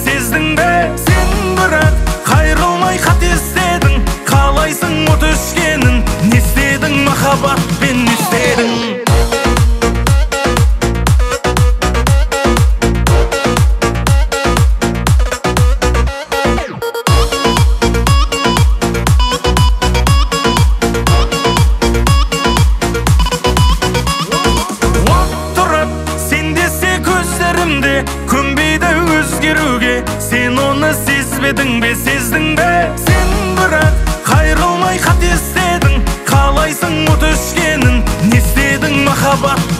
сездің бе сен бірақ қайрылмай қате істедің қалайсың от өшкенін не істедің махаббатпен не істедің көнбейді өзгеруге сен оны сезбедің бе сездің бе сен бірақ қайрылмай қате істедің қалайсың от өшкенін не істедің махаббат